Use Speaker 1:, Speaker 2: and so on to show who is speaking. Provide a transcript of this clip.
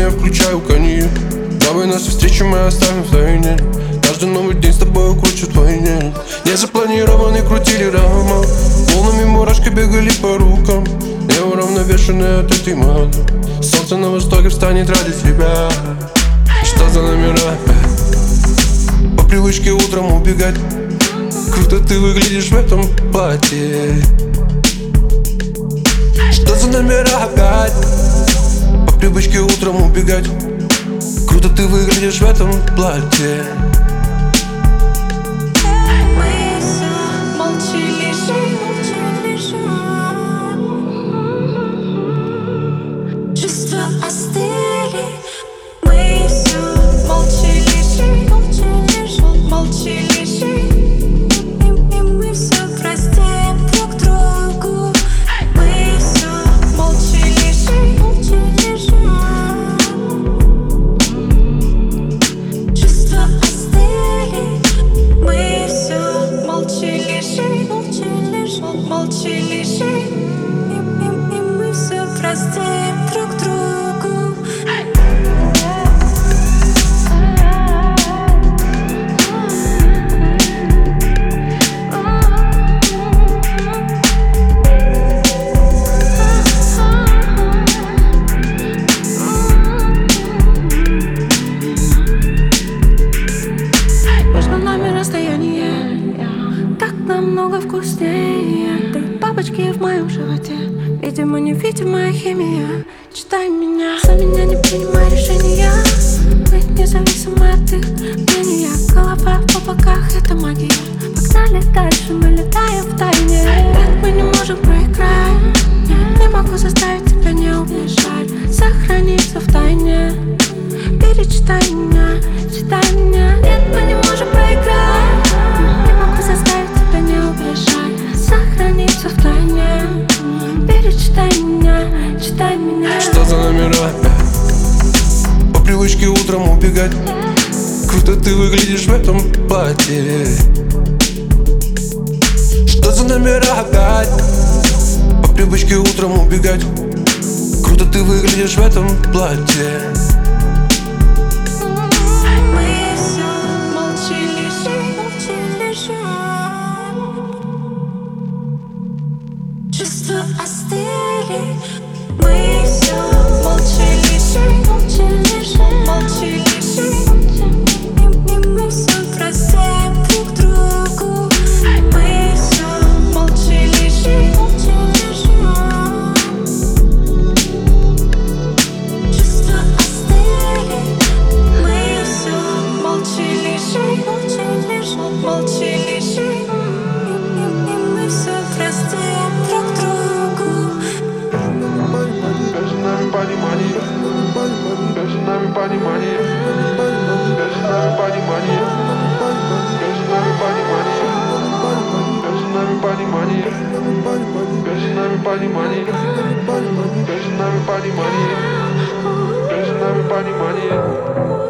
Speaker 1: я включаю коньяк. Давай наши встречи мы оставим в тайне. Каждый новый день с тобой кручу твой день. Незапланированный крутили роман. Волнами мурашки бегали по рукам. Я уравновешенный от этой моды. Солнце на востоке встанет ради тебя. Что за номера? По привычке утром убегать. Круто ты выглядишь в этом платье. Что за номера опять? По привычке утром убегать. Круто ты выглядишь в этом платье.
Speaker 2: Чувства остыли, мы все молча лежим, молча лежим. И мы все простим друг другу. Мы все молча лежим, чувства остыли, мы все молча лежим, молча лежим. И мы все простим друг другу.
Speaker 3: Между нами расстояние так намного вкуснее. Ты бабочки в моем животе. Видимо, невидимая химия. Читай меня, за меня не принимай решения. Быть независимой от их мнения. Голова в облаках — это магия. Погнали дальше, мы летаем в тайне. Нет, мы не можем проиграть. Не могу заставить тебя не убежать. Сохраниться в тайне. Перечитай меня, читай меня. Нет, мы не можем проиграть. Не могу заставить тебя не убежать. Сохраниться в тайне. Перечитай меня, читай меня.
Speaker 1: Что за номера? По привычке утром убегать. Круто ты выглядишь в этом платье. Что за номера опять? По привычке утром убегать. Круто ты выглядишь в этом платье.
Speaker 2: Мы все молча лежим, чувства остыли. Мы все молча лежим, молча лежим. И мы все простим друг другу. Мы все молча лежим, чувства остыли. Мы все молча лежим, молча лежим. И мы все простим друг другу.
Speaker 4: Между нами понимание, между нами понимание, между нами понимание, между нами понимание, между нами понимание, между нами понимание, между нами понимание, между нами понимание.